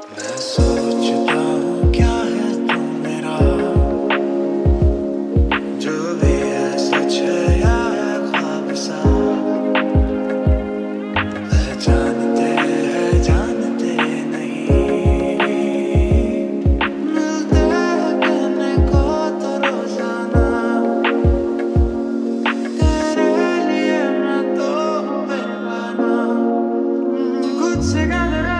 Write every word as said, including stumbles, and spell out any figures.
मैं सोचता हूँ क्या है तू मेरा, जो भी है सच है या है ख्वाब सा। पहचानते हैं जानते नहीं, मिलते हैं कहने को तो रोजाना। तेरे लिए मैं तो हूँ बेगाना, खुद से गलत